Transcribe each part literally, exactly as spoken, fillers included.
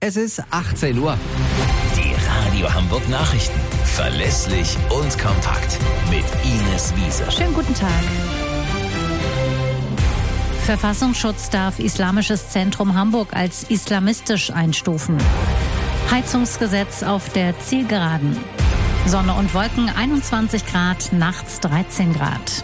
Es ist achtzehn Uhr. Die Radio Hamburg Nachrichten. Verlässlich und kompakt. Mit Ines Wiese. Schönen guten Tag. Verfassungsschutz darf Islamisches Zentrum Hamburg als islamistisch einstufen. Heizungsgesetz auf der Zielgeraden. Sonne und Wolken einundzwanzig Grad, nachts dreizehn Grad.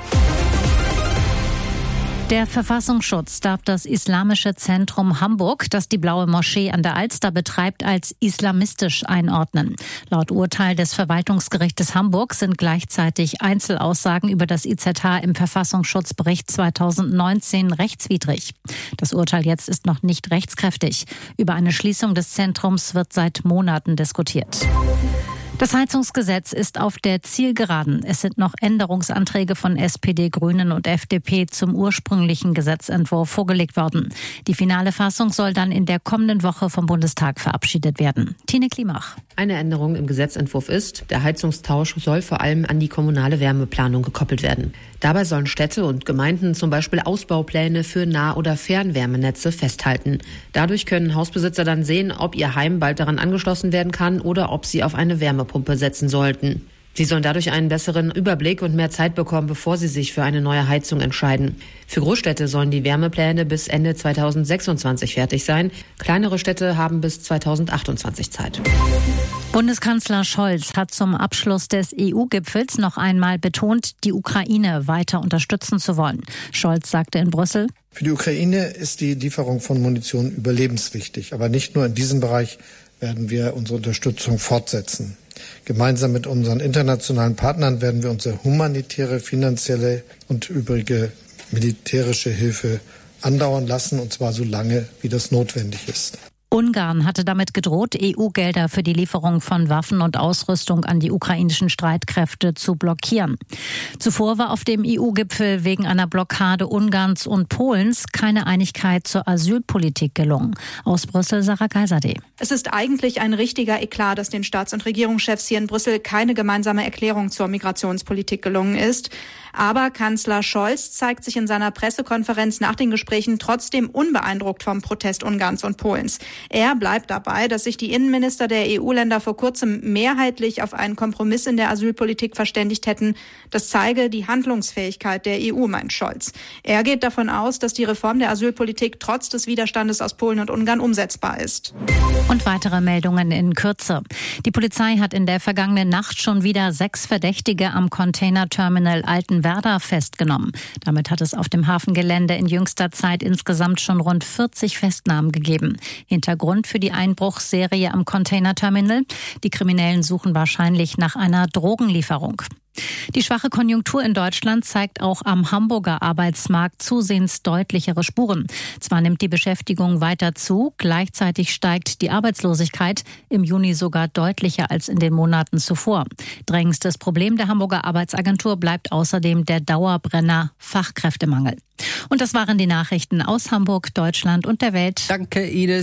Der Verfassungsschutz darf das Islamische Zentrum Hamburg, das die Blaue Moschee an der Alster betreibt, als islamistisch einordnen. Laut Urteil des Verwaltungsgerichtes Hamburg sind gleichzeitig Einzelaussagen über das I Z H im Verfassungsschutzbericht zweitausendneunzehn rechtswidrig. Das Urteil jetzt ist noch nicht rechtskräftig. Über eine Schließung des Zentrums wird seit Monaten diskutiert. Das Heizungsgesetz ist auf der Zielgeraden. Es sind noch Änderungsanträge von S P D, Grünen und F D P zum ursprünglichen Gesetzentwurf vorgelegt worden. Die finale Fassung soll dann in der kommenden Woche vom Bundestag verabschiedet werden. Tine Klimach. Eine Änderung im Gesetzentwurf ist, der Heizungstausch soll vor allem an die kommunale Wärmeplanung gekoppelt werden. Dabei sollen Städte und Gemeinden zum Beispiel Ausbaupläne für Nah- oder Fernwärmenetze festhalten. Dadurch können Hausbesitzer dann sehen, ob ihr Heim bald daran angeschlossen werden kann oder ob sie auf eine Wärmepumpe setzen sollten. Sie sollen dadurch einen besseren Überblick und mehr Zeit bekommen, bevor sie sich für eine neue Heizung entscheiden. Für Großstädte sollen die Wärmepläne bis Ende zweitausendsechsundzwanzig fertig sein. Kleinere Städte haben bis zweitausendachtundzwanzig Zeit. Bundeskanzler Scholz hat zum Abschluss des E U-Gipfels noch einmal betont, die Ukraine weiter unterstützen zu wollen. Scholz sagte in Brüssel: Für die Ukraine ist die Lieferung von Munition überlebenswichtig. Aber nicht nur in diesem Bereich werden wir unsere Unterstützung fortsetzen. Gemeinsam mit unseren internationalen Partnern werden wir unsere humanitäre, finanzielle und übrige militärische Hilfe andauern lassen, und zwar so lange, wie das notwendig ist. Ungarn hatte damit gedroht, E U-Gelder für die Lieferung von Waffen und Ausrüstung an die ukrainischen Streitkräfte zu blockieren. Zuvor war auf dem E U-Gipfel wegen einer Blockade Ungarns und Polens keine Einigkeit zur Asylpolitik gelungen. Aus Brüssel, Sarah Geiserde. Es ist eigentlich ein richtiger Eklat, dass den Staats- und Regierungschefs hier in Brüssel keine gemeinsame Erklärung zur Migrationspolitik gelungen ist. Aber Kanzler Scholz zeigt sich in seiner Pressekonferenz nach den Gesprächen trotzdem unbeeindruckt vom Protest Ungarns und Polens. Er bleibt dabei, dass sich die Innenminister der E U-Länder vor kurzem mehrheitlich auf einen Kompromiss in der Asylpolitik verständigt hätten. Das zeige die Handlungsfähigkeit der E U, meint Scholz. Er geht davon aus, dass die Reform der Asylpolitik trotz des Widerstandes aus Polen und Ungarn umsetzbar ist. Und weitere Meldungen in Kürze. Die Polizei hat in der vergangenen Nacht schon wieder sechs Verdächtige am Containerterminal Altenwerder festgenommen. Damit hat es auf dem Hafengelände in jüngster Zeit insgesamt schon rund vierzig Festnahmen gegeben. Hintergrund für die Einbruchsserie am Containerterminal: Die Kriminellen suchen wahrscheinlich nach einer Drogenlieferung. Die schwache Konjunktur in Deutschland zeigt auch am Hamburger Arbeitsmarkt zusehends deutlichere Spuren. Zwar nimmt die Beschäftigung weiter zu, gleichzeitig steigt die Arbeitslosigkeit im Juni sogar deutlicher als in den Monaten zuvor. Drängendstes Problem der Hamburger Arbeitsagentur bleibt außerdem der Dauerbrenner Fachkräftemangel. Und das waren die Nachrichten aus Hamburg, Deutschland und der Welt. Danke, Ines.